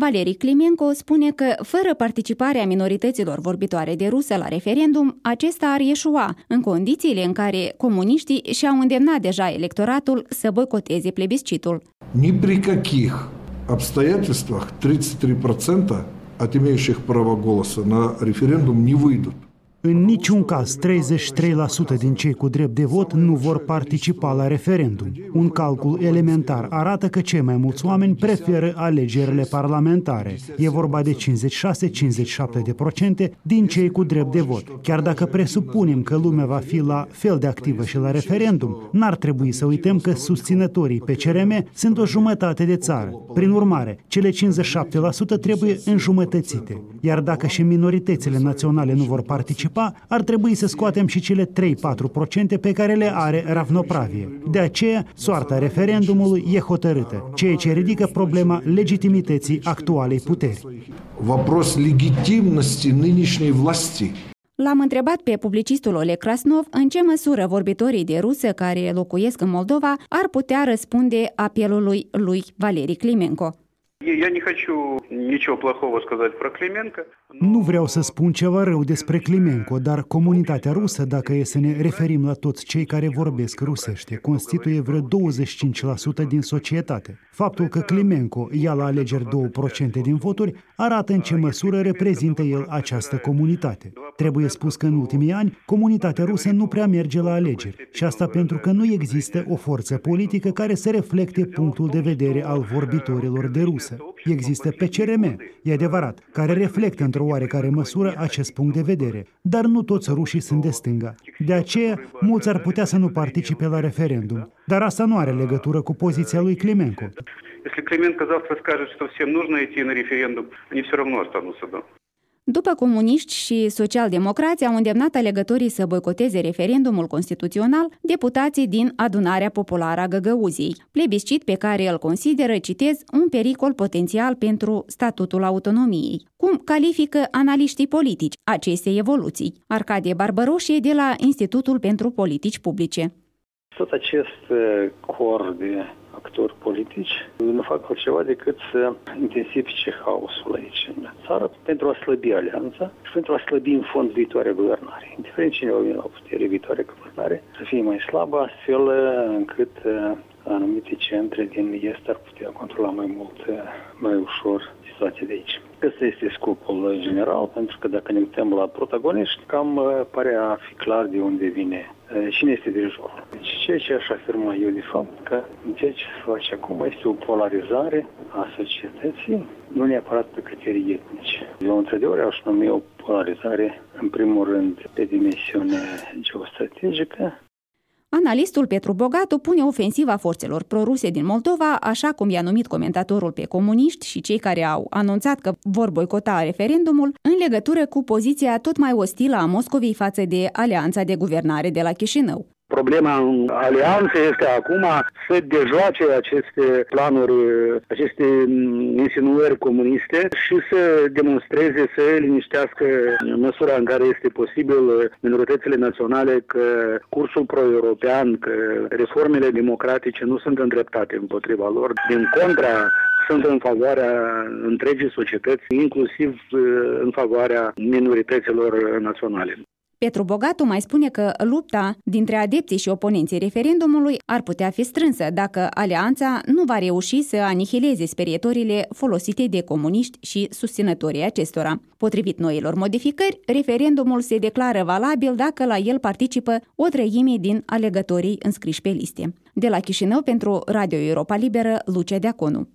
Valery Climenco spune că, fără participarea minorităților vorbitoare de rusă la referendum, acesta ar ieșua, în condițiile în care comuniștii și-au îndemnat deja electoratul să boicoteze plebiscitul. Ни при каких обстоятельствах 33% от имеющих право голоса на референдум не выйдут. În niciun caz, 33% din cei cu drept de vot nu vor participa la referendum. Un calcul elementar arată că cei mai mulți oameni preferă alegerile parlamentare. E vorba de 56-57% din cei cu drept de vot. Chiar dacă presupunem că lumea va fi la fel de activă și la referendum, n-ar trebui să uităm că susținătorii PCRM sunt o jumătate de țară. Prin urmare, cele 57% trebuie înjumătățite. Iar dacă și minoritățile naționale nu vor participa, ar trebui să scoatem și cele 3-4% pe care le are Ravnopravie. De aceea, soarta referendumului e hotărâtă, ceea ce ridică problema legitimității actualei puteri. Вопрос легитимности нынешней власти. L-am întrebat pe publicistul Oleg Krasnov în ce măsură vorbitorii de rusă care locuiesc în Moldova ar putea răspunde apelului lui Valery Climenco. Я не хочу ничего плохого сказать про Клименко. Nu vreau să spun ceva rău despre Climenco, dar comunitatea rusă, dacă e să ne referim la toți cei care vorbesc rusește, constituie vreo 25% din societate. Faptul că Climenco ia la alegeri 2% din voturi arată în ce măsură reprezintă el această comunitate. Trebuie spus că în ultimii ani, comunitatea rusă nu prea merge la alegeri și asta pentru că nu există o forță politică care să reflecte punctul de vedere al vorbitorilor de rusă. Există PCRM, e adevărat, care reflectă într-o oarecare măsură acest punct de vedere, dar nu toți rușii sunt de stânga. De aceea, mulți ar putea să nu participe la referendum, dar asta nu are legătură cu poziția lui Climenco. Если Клименко завтра скажет, что всем нужно идти на референдум, они все равно останутся, да. După comuniști și socialdemocrații au îndemnat alegătorii să boicoteze referendumul constituțional, deputații din Adunarea Populară a Găgăuziei, plebiscit pe care îl consideră, citez, un pericol potențial pentru statutul autonomiei. Cum califică analiștii politici aceste evoluții? Arcadie Barbăroșie de la Institutul pentru Politici Publice. Tot acest cor de actori politici nu fac altceva decât să intensifice haosul aici în țară pentru a slăbi alianța și pentru a slăbi în fond viitoarea guvernare. Indiferent cine va veni la putere, viitoarea guvernare să fie mai slabă, astfel încât anumite centre din est ar putea controla mai mult, mai ușor situația de aici. Ăsta este scopul general, pentru că dacă ne uităm la protagoniști, cam pare a fi clar de unde vine, cine este dirijorul. Deci ceea ce aș afirma eu de fapt, că ceea ce se face acum este o polarizare a societății, nu neapărat pe criterii etnice. Eu într-adevăr aș numi o polarizare, în primul rând, pe dimensiune geostrategică. Analistul Petru Bogatu pune ofensiva forțelor proruse din Moldova, așa cum i-a numit comentatorul pe comuniști și cei care au anunțat că vor boicota referendumul, în legătură cu poziția tot mai ostilă a Moscovei față de alianța de guvernare de la Chișinău. Problema alianței este acum să dejoace aceste planuri, aceste insinuări comuniste și să demonstreze, să liniștească în măsura în care este posibil minoritățile naționale că cursul pro-european, că reformele democratice nu sunt îndreptate împotriva lor. Din contra, sunt în favoarea întregii societăți, inclusiv în favoarea minorităților naționale. Petru Bogatu mai spune că lupta dintre adepții și oponenții referendumului ar putea fi strânsă dacă alianța nu va reuși să anihileze sperietorile folosite de comuniști și susținătorii acestora. Potrivit noilor modificări, referendumul se declară valabil dacă la el participă o treime din alegătorii înscriși pe liste. De la Chișinău pentru Radio Europa Liberă, Lucia Deaconu.